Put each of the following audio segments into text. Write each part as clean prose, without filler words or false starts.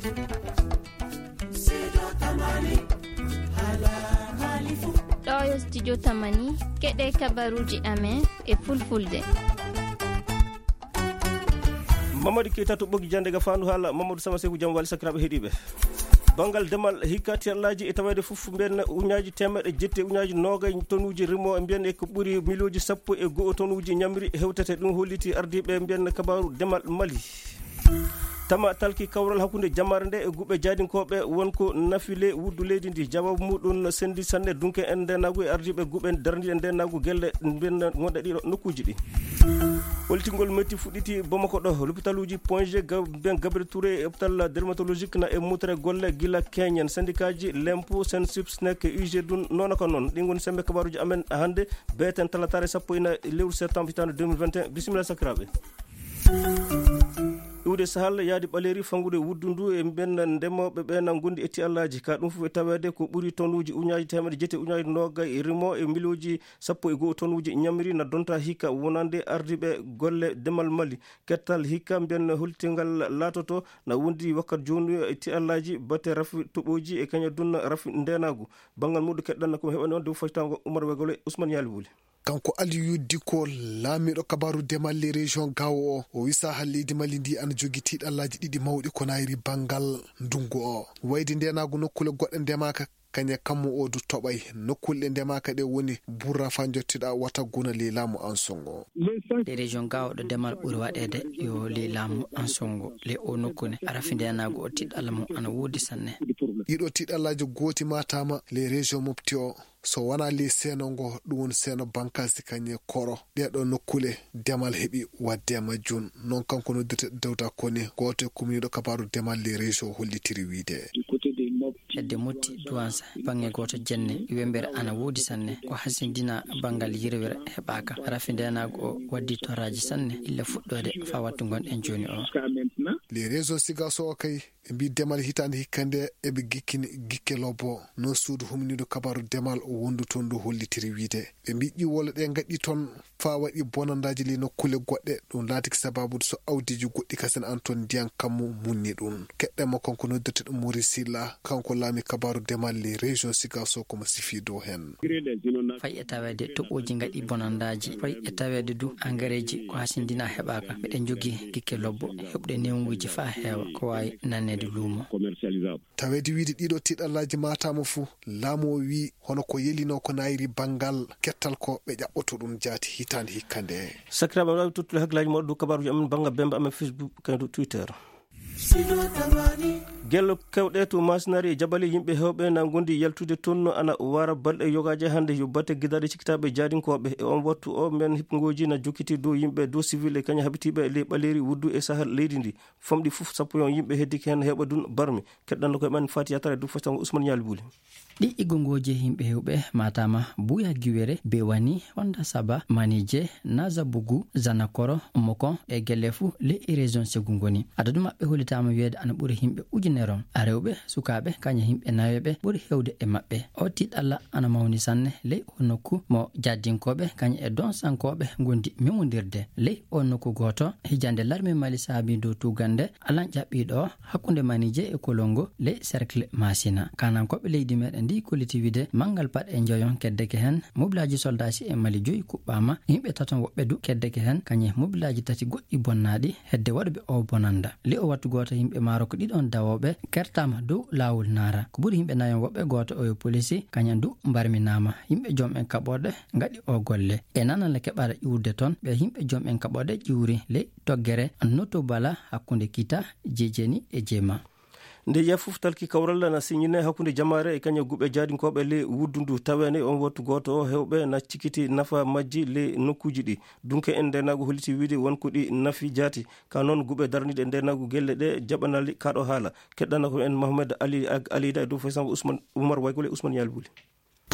ɗo studio tamani keɗe kabaruji amen e fulfulde. Mamadou Keita to ɓoggi jande ga fandu haala Mamadou Sama Sekou jam wali sakiraɓe heeɗiɓe bangal demal hikka tiyallaji e tawede fof mbiyen uñaji temedde jetti uñaji nogay tonnuji rimo mbiyen e ko ɓuuri miloji 11 tonnuji ñamri hewtete ɗum holliti ardiɓe mbiyen kabaru demal Mali tama talki kawral hakkunde jamare nde e guɓe jadinkoɓe wonko nafile wuddu leydi ndi jawabu muɗum sendi sanne dunke en ndenagu e ardiɓe guɓe dardiɗe ndenagu gelle mbiyen gonɗe ɗiɗo nokkuji ɗi holtingol metti fuɗɗiti Bamako ɗo l'hôpitaluji Point G ben Gabriel Touré hôpital dermatologique na e mutere golle gila keñen syndicat ji lempo sensips nek UG dun noon ko noon ɗi goni sembe kabaruji amen hande beten talatare 10 lewru septembre hitande 2021 bisimilla sakiraɓe iwde sahal yaadi ɓaleri fangude wuddundu e mbenna ndemoɓe ɓena gondi etti allaji ka ɗum fof e tawede ko ɓuuri tonnuji uñaji temedde jetti uñaji nogay rimo e miloji 11 tonnuji ñamri na donta hikka wonande ardiɓe golle demal Mali kettal hikka mbiyen holtingal latoto na wondi wakkat joni etti allaji batte rafi toɓoji e kaña dunna rafi ndenagu bangal muɗum keɗɗanna komi heɓani on de faytango Oumar Wegole Ousmane Yalibuli kanko Aliou Diko laamiɗo kabaru demal région gawo o wisa halleji Mali ndi ana jogi tiiɗallaji ɗiɗi mawɗi ko nayri bangal ndungu o waydi ndenagu nokkule goɗɗe ndemaka kañe kammu o du toɓay nokkulɗe ndemaka ɗe woni burra fa jottiɗa wata guna lilamu ansongo le région gawo ɗo demal ɓuuri waɗede yo lilamu ansongo le o nokkune arafi ndenagu o tiɗɗalla mum ana woodi sanne ɗiɗo tiɗɗallaji gooti matama le région mofti o so wona li seno ngo ɗum woni seno bankasi kañe koro ɗeɗo nokkule demal heeɓi wadde majjun noon kanko noddirte dewta koni goto e commune kabaru demal les région hollitiri wiide hedde motti duwansa bange goto jenne wembere ana woodi sanne ko hasindina bangal yirwere heɓaka rafi ndenago o waddi toraji sanne illa fuɗɗode fa wattu gonɗen joni o les région siga so kay e mbi demal hitande hikkande eɓe gikkini gikke lobbo non suudu humnido kabaru demal o wondu toon ndu hollitiri wiide ɓe mbi ƴiwole ɗe gaɗɗi toon fa waɗi bonandaji li nokkule goɗɗe ɗum laatiki sababude so awdiji goɗɗi kasen an toon ndiyan kammu munni ɗum keɗɗema kanko noddirte ɗum Maurice Silla kanko laami kabaru demal li région Sigasso komo sifi dow hen fay e tawede toɓoji gaɗi bonandaji fay e tawede du engrais ji ko hasindina heɓaka ɓeɗen jogui gikke lobbo heɓde newuji fa heewa ko wawi nannede luumo tawede wiide ɗiɗo tiɗallaji matama fou laamu o wi hono ko yelino ko nayri bangal kettal ko ɓe ƴaɓɓoto ɗum jaati hitande hikkande sakiraɓe wawi tottude hakkillaji moɗo dow kabaruji amen bangga bemba amen Facebook kañum Twitter gello kewɗe to masinari e jabali yimɓe hewɓe na gondi yaltude toon ana wara balɗe yogaji hande yo batte guidaɗe cikkitaɓe jadinkoɓe e on wattu o men hipgoji na jokkiti dow yimɓe dow civil e kaña habitiɓe le ɓaleri wuddu e sahal leydi ndi famɗi foof sappo yon yimɓe heddiki hen heɓa dun barmi keɗɗanno koye men Fati Yatare dow fatango Ousmane Yalibuli ɗi igongoji yimɓe hewɓe matama Buya Giwere Bewani Honda Saba Manije Nazabugu Zanakoro Mokon e gelle fou le région Sékou goni adadu mabɓe holitama wiede ana ɓuuri himɓe ujuneron a rewɓe sukaɓe kaña himɓe nayoɓe ɓuuri hewde e mabɓe o tiɗalla ana mawni sanne ley o nokku mo jaddinkoɓe kaña e don sankoɓe gondi memodirde ley o nokku goto hijande larmi Mali saabi dow tugande alan ƴaɓɓiɗo hakkude Manije e Kolongo ley cercle Masina kanankoɓe leydi meɗen ndi koliti wide mangal pat e joyon keddeke hen mobilaji soldasi e Mali joyi kuɓɓama yimɓe taton woɓɓe du keddeke hen kañe mobilaji tati goɗɗi bonnaɗi hedde waɗɓe o bonanda li o wattu goto yimɓe maaro ko ɗiɗon dawoɓe kertama dow lawol nara ko ɓuuri yimɓe nayon woɓɓe goto o e polici kaña du mbarminama yimɓe joom en kaɓoɗe gaɗi o golle e nanale keɓara ƴiwde toon ɓe yimɓe joom en kaɓoɗe ƴiwri ley toggere noto bala hakkude Kita Jejeni e Jema nde yiya fof talki kawral na signine hakkude jamare e kaña guɓe jadinkoɓe le wuddundu tawene on wattu goto o hewɓe na cikkiti nafa majji le nokkuji ɗi dunke en ndenagu holliti wiide wonko ɗi nafi jaati ka noon guɓe darniɗe e ndenagu gelle ɗe jaɓanali kaɗo haala keɗɗana ko en Mohamed Ali Alida e dow faysamba Oumar Waygole Ousmane Yalibuli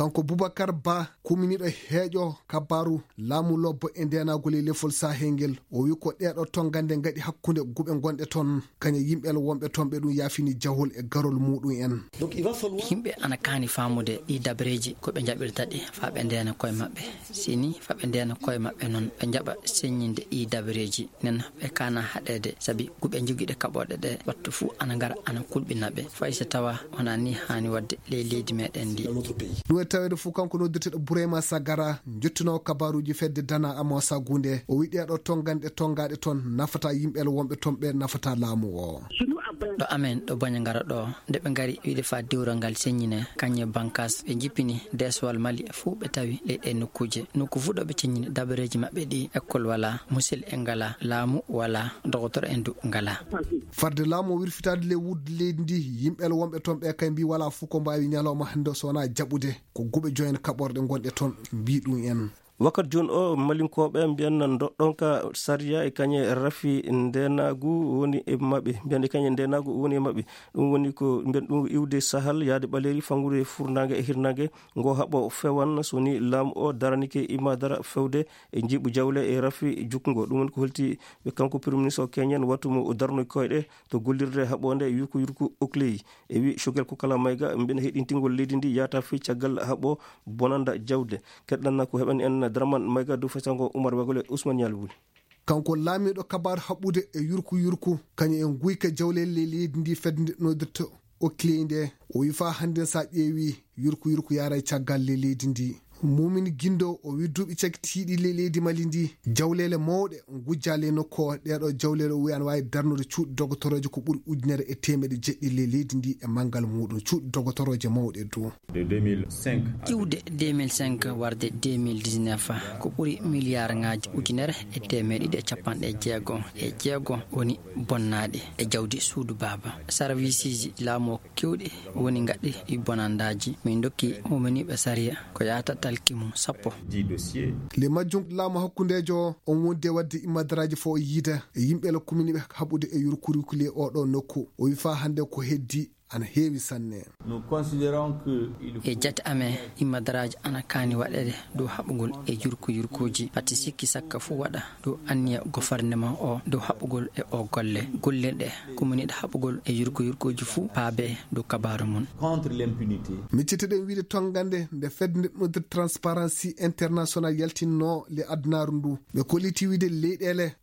kanko Boubacar Ba kuminiɗo heeƴo kabaru laamu lobbo e ndenagol e lefol sahengel o wi ko ɗeɗo tongande gaɗi hakkude guɓe gonɗe toon kañe yimɓel wonɓe toon ɓe ɗum yafini jahol e garol muɗum en. Yimɓe ana kaani famude ɗi dabreji ko ɓe jaɓirta ɗi fa ɓe ndena koye maɓɓe sini fa ɓe ndena koye maɓɓe noon ɓe jaɓa seññinde ɗi dabreji nen ɓe kana haɗede saabi guɓe joguiɗe kaɓoɗe ɗe wattu fuu ana gara ana kulɓinaɓe fay so tawa wona ni hani wadde leydi meɗen ndi. ɗum e tawede fuu kanko noddirteɗo Bourema Sagara jottinowo kabaruji fedde Dana Amo Sagunde o wi ɗeɗo tonganɗe tongaɗe toon nafata yimɓel wonɓe toon ɓe nafata laamu o. ɗo amen ɗo boña ngara ɗo nde ɓe ngari wiide fa diwral ngal seññine kañe bankas ɓe jippini deswal Mali fuu ɓe tawi leyɗe nokkuje nokku fuu ɗo ɓe ceññini dabareji maɓɓe ɗi école wala musil e ngala laamu wala docteur en du ngala farde laamu wirfitade le wudde leydi ndi yimɓel wonɓe toon ɓe kay mbi wala fuu ko mbawi ñalawma hande so wona jaɓude ko guɓe joyen kaɓorɗe gonɗe toon mbi ɗum en. wakkati joni o malinkoɓe mbiyanna doɗɗonka saria e kañe rafi ndenagu woni e mabɓe mbiyande kañe ndenagu woni e mabɓe ɗum woni ko mbiyan ɗum iwde sahal yaade ɓaleri fangude furnage e hirnage ngo haɓo fewan soni laamu o daranike ima dara fewde e jiiɓu jawle e rafi jukkugo ɗum woni ko holti ɓe kanko premier ministre o keñen wattu mo darnoy koyɗe to gollirde haɓonde yurku okleyi e wi Choguel Kokala Mayiga mbiɗa heɗintingol leydi ndi yata fi caggal haɓo bonanda jawde keɗɗanna ko heɓani en Draman Mayiga du fasango Oumar Wagole Ousmane Yalwuli kanko laamiɗo kabaru haɓɓude e yurku kañum en guyka jawlelle leydi ndi fedde nodirto okleyi nde o wi fa hande sa ƴeewi yurku yara e caggal leydi ndi Mumin Guindo o wi duuɓi cakkitiɗi leydi Mali ndi jawlele mawɗe gujjale nokko ɗeɗo jawlele o wi ana wawi darnude cuuɗi dogotoroje ko ɓuuri 1,700 leydi ndi e manggal muɗum cuuɗi dogotoroje mawɗe dow ƴiwde 2005 warde 2019 ko ɓuuri milliard ngaji 1,250 woni bonnaɗe e jawdi suudu baba service ji laamu kewɗi woni gaɗɗi i bonandaji min dokki humaniɓe saria ko yata talkimu sappo le majjum laamu hakkundejo on wonde wadde immadaraji fo yiida e yimɓe la commune ɓe haɓude e yurkurikule oɗo nokku o wi fa hande ko heddi ana heewi sanne. E jati amen immadaraji ana kaani waɗede dow haɓugol e yurkuji pati sikki sakka fuu waɗa dow anniya gouvernement o dow haɓugol e o golle ɗe kummuniɗe haɓugol e yurkuji fuu paabe dow kabaru mum micciteɗen wiide tongande nde fedde nde transparency international yaltinno le adnaru ndu ɓe koliti wiide leyɗele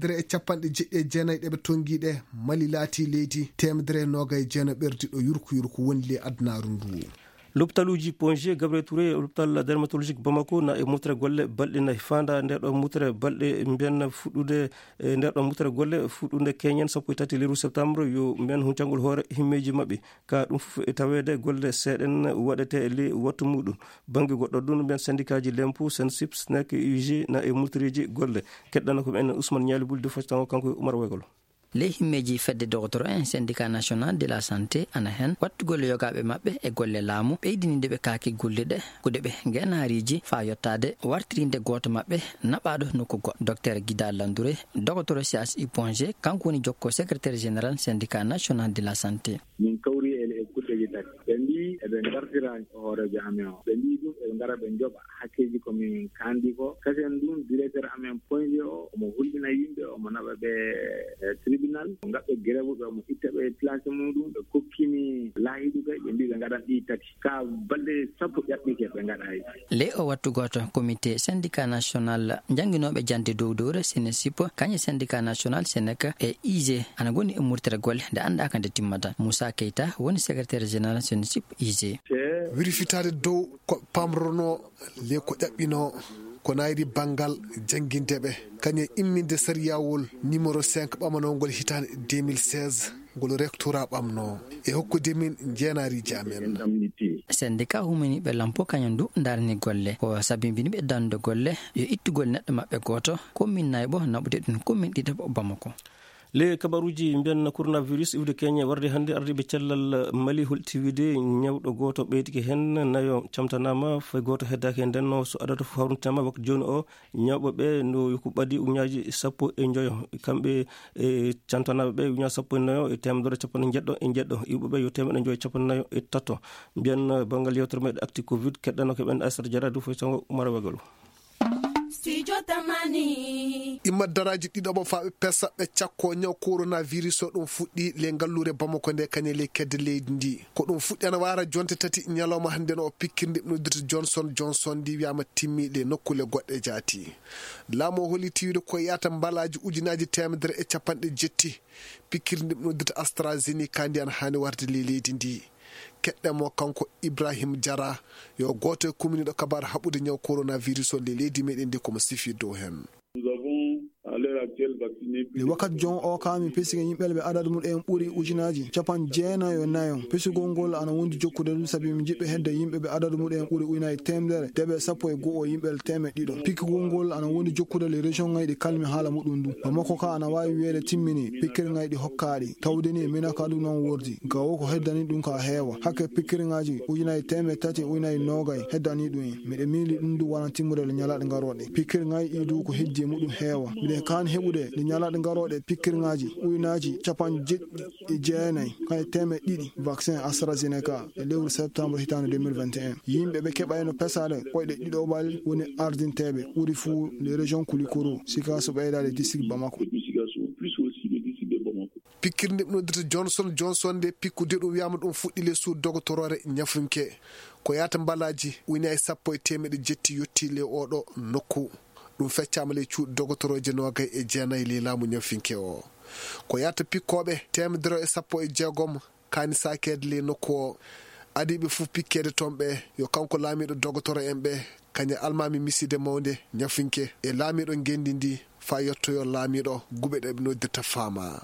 190 ɗeɓe tongiɗe Mali laati leydi 190 ɓerdi ɗo yurku woni le adnaru ndu. L'hôpitaluji Ponge Gabriel Touré hôpital dermatologique Bamako na e mutere golle balɗe nayi fanda nder ɗo mutere balɗe mbiyan fuɗɗude nder ɗo mutere golle fuɗɗude keñen 13 lewru septembre yo mbiyan huncangol hoore himmeji mabɓe ka ɗum fof e tawede golle seeɗen waɗete e ley wattu muɗum banggue goɗɗo ɗum mbiyan syndicat ji lempo Sensip SNEC UG na e mutereji golle keɗɗana ko en Ousmane Nialibul de Fastango kanko Oumar Wegolo les himmeji fedde docteur en syndicat national de la santé ana hen wattugol yogaɓe maɓɓe e golle laamu ɓeydininde ɓe kaaki golleɗe kude ɓe ngenariji fa yettade wartirinde goto maɓɓe naɓaɗo nokku goɗɗo docteur Guida Landouré docteur CHI Ponge kanko woni jokko secrétaire général syndicat national de la santé. min kawri e kuɗɗeji tati ɓe mbi eɓe gartira hoorejo amen o ɓe mbi ɗum eɓe gara ɓe joɓa hakkeji komin kandi ko kasen ɗum directeur amen Ponge o omo hulɓina yimɓe omo naɓa ɓe tribunal o gaɓɓe grève ɓe omo itta ɓe place muɗum ɓe kokkimi laahiɗi ɓe ɓe mbi ɓe gaɗan ɗi tati ka balɗe sappo ƴaɓɓike ɓe gaɗayi ley o wattu goto comité syndicat national jangguinoɓe jande dow dowre Sénésipo kañe syndicat national Sénéc e IG ana goni e murtere golle nde andaka nde timmata Moussa Keita woni secrétaire général Sénécip IG wirifitade dow ko pamrono le ko ƴaɓɓino ko nayri bangal janguindeɓe kañe imminde sariyawol numéro 5 ɓamanogol hitande 2016 ngol rectora ɓamno e hokkude min jeenariji amen. syndicat humaniɓe lampo kañum du darni golle ko sabibiniɓe dande golle yo ittugol neɗɗo maɓɓe goto commune nayɓo naɓude ɗum commune ɗiɗaɓo Bamako. le kabaruji mbiyan coronavirus iwde Kenya warde hande ardiɓe cellal Mali hultiwide ñawɗo goto ɓeydike hen nayo camtanama fay goto heddaki e ndenno so adata fof hawrintama waktu joni o ñawɓeɓe no ko ɓaadi uñaji 10 kamɓe e cantanaɓe ɓe uñaji 19 e temedere capanɗe jeɗɗo iwɓeɓe yo 153 mbiyan bangal yewtere meɗe acti covid keɗɗano keɓen Aissata Diarra du foy songo Oumar Wagalu. imma daraji ɗiɗoɓo faɓe pesa ɓe cakko ñaw coronavirus o ɗum fuɗɗi le ngallure Bamako nde kañe le kedde leydi ndi ko ɗum fuɗɗi ana wara jonte tati ñalawma hande no o pikkirde noddirta Johnson ndi wiyama timmiɗe nokkule goɗɗe jaati laamu o holi tiwide ko yata mbalaji ujunaji 150 pikkirde noddirta AstraZeneca ndi ana hani warde le leydi ndi keɗɗemo kanko Ibrahim Diarra yo goto e commune ɗo kabar haɓude ñaw coronavirus o le leydi meɗen ndi komo sifi dow hen. le wakkati jon o kami pesiga yimɓe ɓe adadu muɗum ɓuuri ujunaji 94 pesigol ngol ana wondi jokkude ɗum saabi mi jiɓɓe hedde yimɓe ɓe adadu muɗum ɓuuri ujunaji 100 yimɓe 100 pikkigol ngol ana wondi jokkude le région ŋayɗi kalmi haala muɗum ndu Bamako ka ana wawi wiyede timmini pikkiri ŋayɗi hokkaɗi tawdeni mina ka ɗum noon wordi gawo ko heddani ɗum ka heewa hakke pikkiri ŋaji ujunaji 320 heddani ɗum miɗe miili ɗum du wona timmude le ñalaɗe garoɗe pikkiri ŋaji ɗi du ko heddi muɗum heewa miɗe kan heɓude le ñalaɗe garoɗe pikkirŋaji ujunaji 79 kay 200 vaccin AstraZeneca e lewru septembre hitande 2021 yimɓe ɓe keɓayno pesade koyɗe ɗiɗoɓal woni ardinteɓe ɓuuri fuu le région Kulikoro sika so ɓeydade district Bamako pikkirde noddirta Johnson nde pikkude ɗum wiyama ɗum fuɗɗi le suud dogotorore ñafunke ko yata mbalaji ujunaji 100 yetti le oɗo nokku ɗum feccama le cuuɗi dogotoroje 29 le laamu ñafinke o ko yata pikkoɓe 116 kani sakede le nokku o adiɓe fof pikkede toon ɓe yo kanko laamiɗo dogotoro en ɓe kañe almami miside mawde ñafinke e laamiɗo gendi ndi fa yettoyo laamiɗo guɓe ɗe ɓe noddirta faama.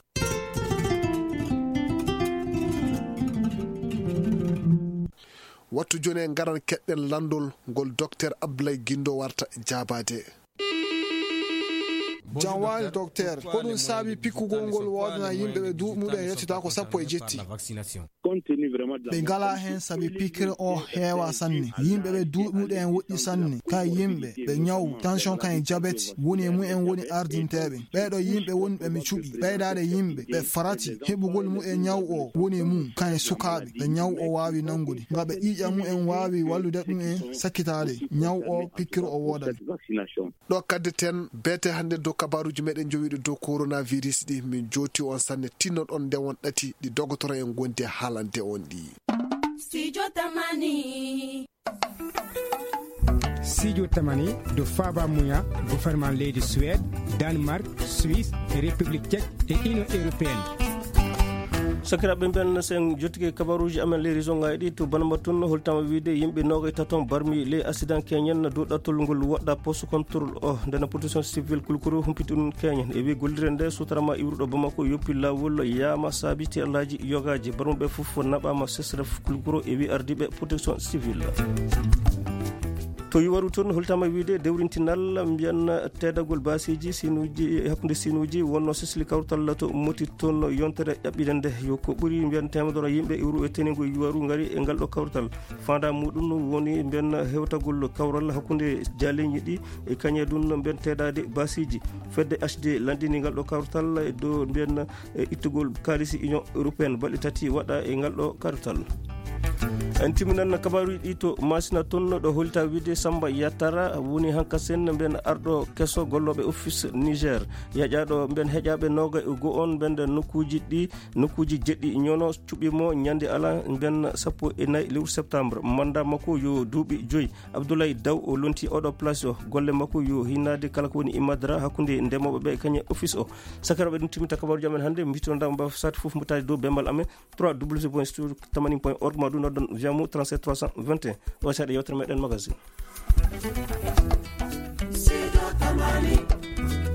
wattu joni en garan keɗɗen landol ngol docteur Abdoulaye Guindo warta jabade. janwali docteur ko ɗum saabi pikkugol ngol wodana yimɓe ɓe duuɓmuɗen yettita ko 17 ɓe ngala hen saabi pikkire o heewa sanne yimɓe ɓe duuɓmuɗen woɗɗi sanne kay yimɓe ɓe ñaw tension kan diabete woni e mumen woni ardinteɓe ɓeɗo yimɓe woni ɓe mi cuɓi ɓeydade yimɓe ɓe farati heɓugol mumen ñaw o woni e mum kan sukaɓe ɓe ñaw o wawi nangude ngam ɓe ƴiƴa mumen wawi wallude ɗum en sakkitade ñaw o pikkire o wodani ɗo kadde ten bete hande dow kabaruji meɗen jowiɗo dow coronavirus ɗi min joti on sanne tinnon on ndewon ɗati ɗi dogotoro en gondi haalande on ɗi. Studio Tamani do Faba Mouya gouvernement leydi Suède Danemark Suisse République tchèque et Union européenne. sakiraɓe ben sen jottike kabaruji amen le région ngaji ɗi to banama tun holtama wiide yimɓe 23 barmi le accident keñen dow ɗattol ngol waɗɗa poste contrôle o ndena protection civile Kulukoro humpiti ɗum keñen e wi gollire nde sutarama iwruɗo Bamako yoppi lawol yama saabiti allaji yogaji barmuɓe foof naɓama sesref Kulukoro e wi ardiɓe protection civile to yiwaru toon holtama wiide dewrintinal mbiyan tedagol basiji sinuji hakkude sinuji wonno sesli kawtal to moti toon yontere ƴaɓɓide nde yo ko ɓuuri mbiyan temedoro yimɓe iwru e tenigo yiwaru ngari e ngal ɗo kawtal fanda muɗum woni mbiyan hewtagol kawral hakkude jaleñi ɗi e kañe ɗum mbiyan tedade basiji fedde HD landini ngal ɗo kawtal e dow mbiyan ittugol kalisi union européenne balɗe tati waɗa e ngal ɗo kawtal en timinan kabaruji ɗi to masina toon ɗo holta wiide Samba Yattara woni hanka sen mbiyan arɗo kesso golloɓe office Niger yaƴaɗo mbiyan heƴaɓe 21 bende nokkuji jeɗɗi ñono cuɓimo ñande ala mbiyan 14 lewru septembre manda makko yo duuɓi 5 Abdoulaye Daw o lonti oɗo place o golle makko yo hinnade kala ko woni imadra hakkude ndemoɓe ɓe kañe office o sakaraɓe ɗum timita kabaruji amen hannde mbittonodama mbaw sati foof mutade dow bembal amen 3w.studio80.org ma ɗum noddon jamu 37 321 o saɗa yewtere meɗen magazine.